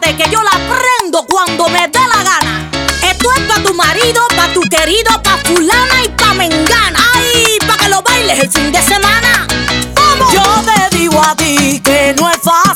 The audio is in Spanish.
sabe que yo la prendo cuando me dé la gana. Esto es pa' tu marido, pa' tu querido, pa' fulana y pa' mengana. Ay, pa' que lo bailes el fin de semana. ¡Vamos! Yo te digo a ti que no es fácil